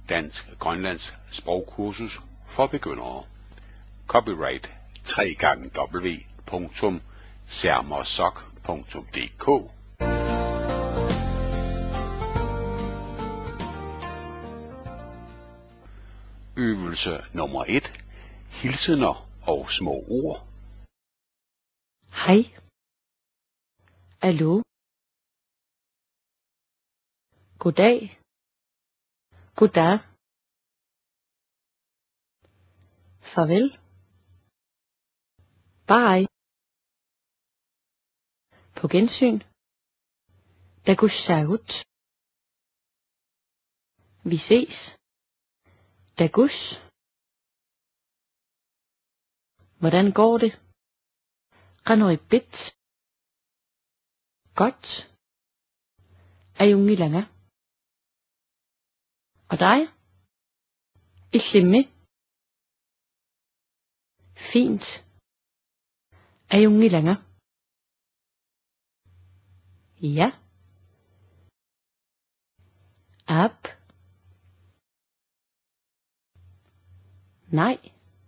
dansk-grønlandsk sprogkursus for begyndere. Copyright www.sermersok.dk. Øvelse nummer 1. Hilsener og små ord. Hej. Hallo. Goddag. Goddag. Farvel. Bye. På gensyn. Dagussagut. Vi ses. Dagus. Hvordan går det? Qanuripit. Godt. Ayungilanga. Og dig? Ishlimme. Fint. Ayungilanga. Ja. Ab. Nej.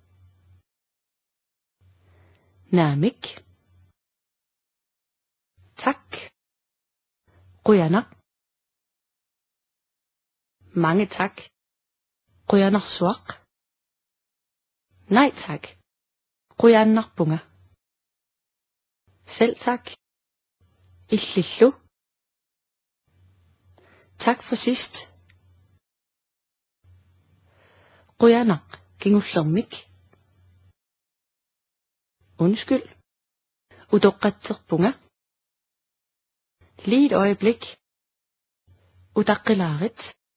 Namik. Tak. Quyanak. Mange tak. Quyanak suak. Nej tak. Quyanak bunga. Selv tak. Illillu. Tak for sidst. Quyanak kingullermik. Undskyld. Udoqqatserpunga. Lige et øjeblik. Udaqqilarit.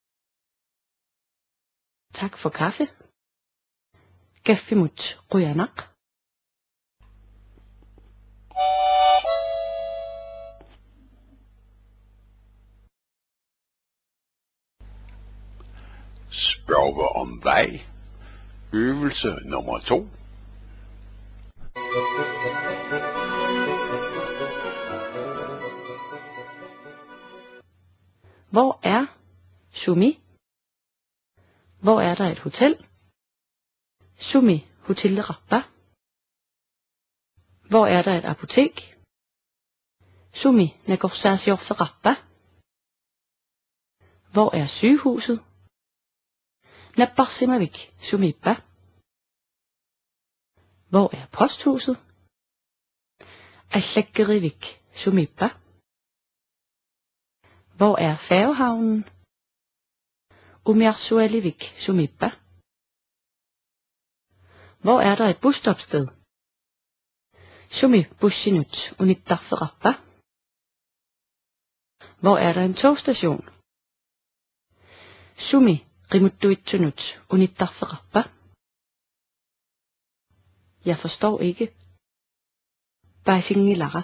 Tak for kaffe. Kaffimut quyanak. Spørge om vej. Øvelse nummer 2. Hvor er Sumi? Hvor er der et hotel? Sumi Hotel Rappa. Hvor er der et apotek? Sumi Nagorsasior for Rappa. Hvor er sygehuset? Napparsimavik Sumippa. Hvor er posthuset? Aslækkerivik Sumippa. Hvor er færgehavnen? Umersualivik Sumippa. Hvor er der et busstopsted? Sumi bussinut unittarferappa. Hvor er der en togstation? Sumi rimuttuittunut unittarferappa. Jeg forstår ikke. Baisingilara.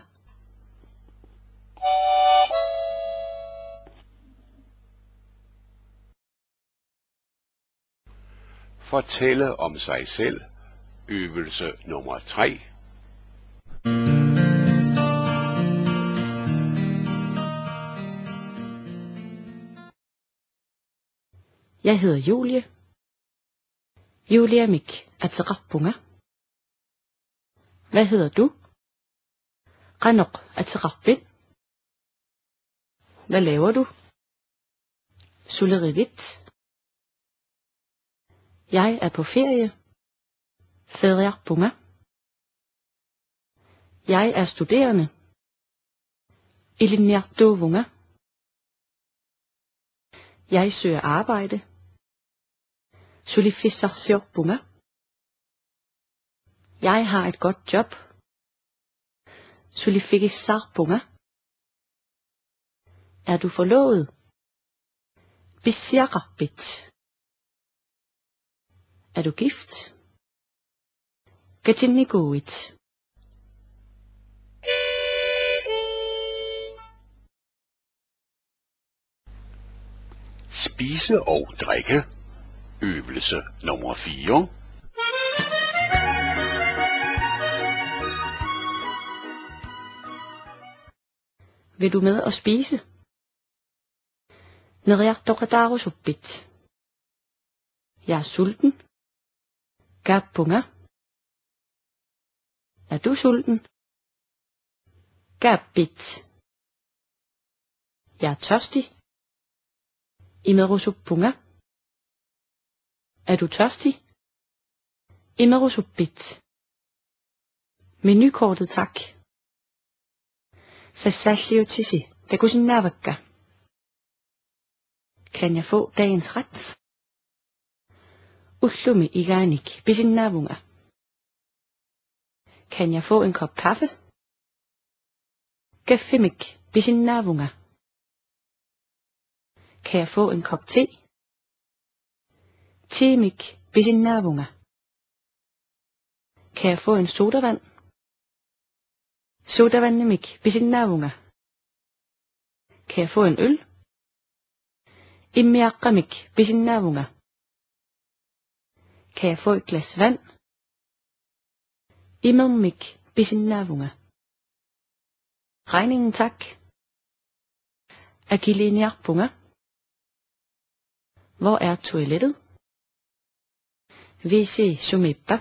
Fortælle om sig selv. Øvelse nummer 3. Jeg hedder Julie. Julia Mik Aterappunga. Hvad hedder du? Ranok Aterapvin. Hvad laver du? Sulerivit. Jeg er på ferie. Feriarpunga. Jeg er studerende. Ilinjartovunga. Jeg søger arbejde. Sulifissarsiorpunga. Jeg har et godt job. Sulifikissarpunga. Er du forlovet? Bissiarabit. Er du gift? Gatinnigoit. Spise og drikke. Øvelse nummer 4. Vil du med og spise? Neriartoqatarusuppit. Jeg er sulten. Gapunga. Er du sulten? Gabit. Jeg er tørstig. Imerusupunga. Er du tørstig? Imerusubit. Menukortet, tak. Sassalliotisi, takusinavakka. Kan jeg få dagens ret? Ullumi iganik, bisinnavunga. Kan jeg få en kop kaffe? Gaffimik, bisinnavunga. Kan jeg få en kop te? Temik, bisinnavunga. Kan jeg få en sodavand? Sodavandemik, bisinnavunga. Kan jeg få en øl? Immiaqqamik, bisinnavunga. Kan jeg få et glas vand? Imermik, bisinnavunga. Regningen, tak. Agiliniarpunga. Hvor er toilettet? WC sumippa.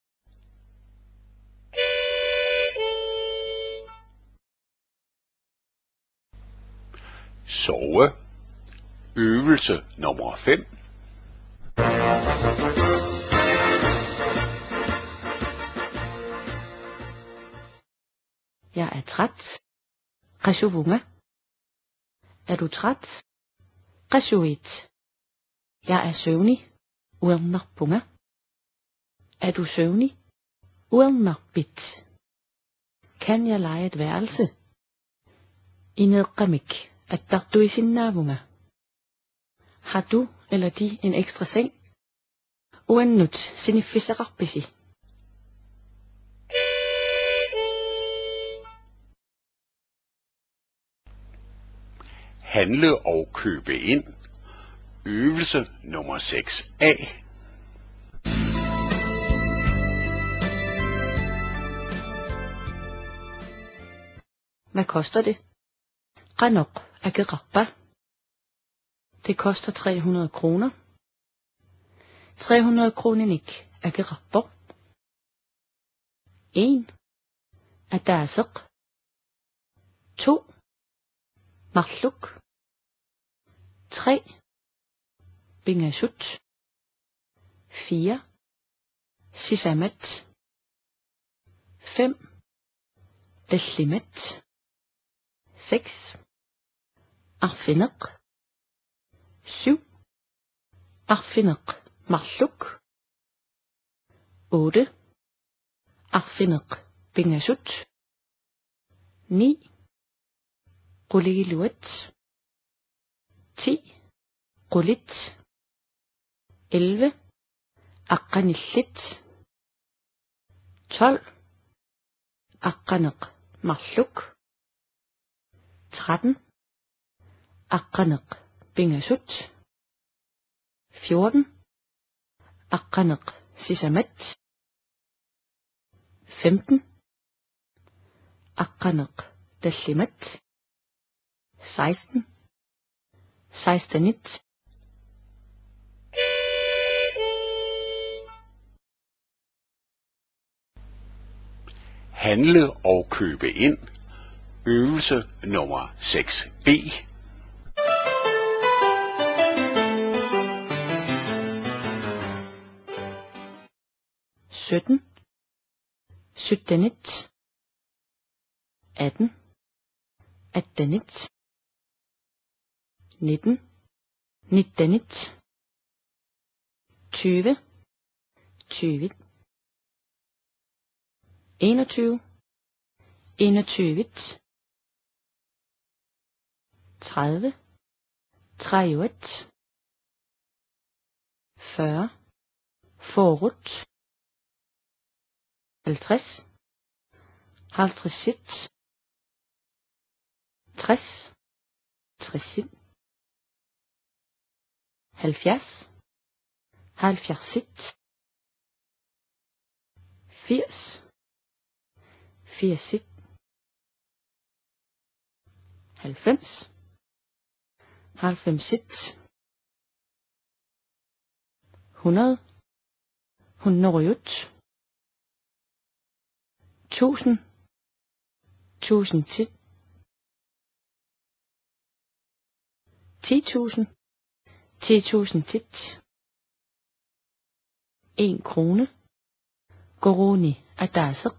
Sove. Øvelse nummer 5. Jeg er træt. Qashuvunga. Er du træt? Qashuvit. Jeg er søvnig. Uernarpunga. Er du søvnig? Uernarbit. Kan jeg leje et værelse? Ineqqamik. Attartuisinnavunga. Har du eller de en ekstra seng? Uannut siniffiseqarpisi. Handle og købe ind. Øvelse nummer 6a. Hvad koster det? Qanok akeqarpa. Det koster 300 kroner. 300 kronenik akeqarpo. 1. Ataseq. 2. Marluk. 3. Bingashut. 4. Sisamat. 5. Deslimat. 6. Arfineq. 7. Arfineq marluk. 8. Arfineq bingashut. 9. Quliluat. 10. Qulit. 11. Aqqanillit. 12. Aqqaneq marluk. 13. Aqqaneq bingashut. 14. Aqqaneq sisamat. 15. Aqqaneq dallimat. 16. Sejstanit. Handle og købe ind. Øvelse nummer 6b. Sytten. Syttenit. 18. Attenit. 19. Nittenit. 20. Tyvit. 21. Enogtyvit. 30. Trejut. 40. Forut. 50. Halvtredsit. 60. Tredsit. 70. Halvfjerdsit. 80. Firsit. 90. Halvfemsit. 100, 100, 1000, 1010, 10.000, 10.010, 1 krone, koroni adasıq,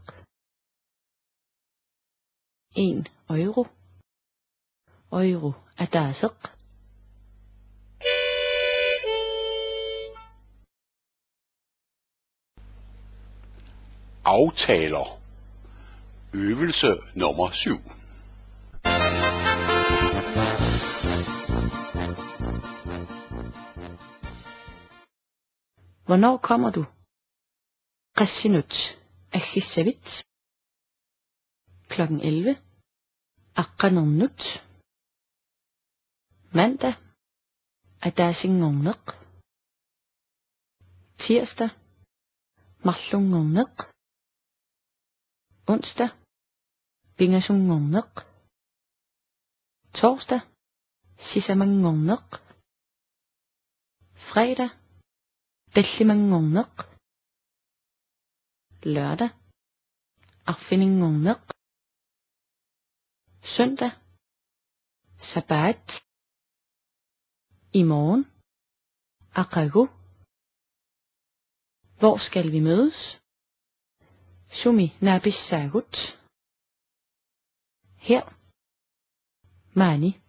1 euro, euro adasıq, Aftaler. Øvelse nummer 7. Hvornår kommer du? Qassinut agissavit. Klokken 11. Aqqanernut. Mandag. Adasingorneq. Tirsdag. Marlungorneq. Onsdag. Bingasungorneq. Torsdag. Sisamangorneq. Fredag. Dallimangorneq. Lørdag. Arfiningorneq. Søndag. Sabbat. I morgen. Aqagu. Hvor skal vi mødes? Sumi nabissagut. Her. Mani.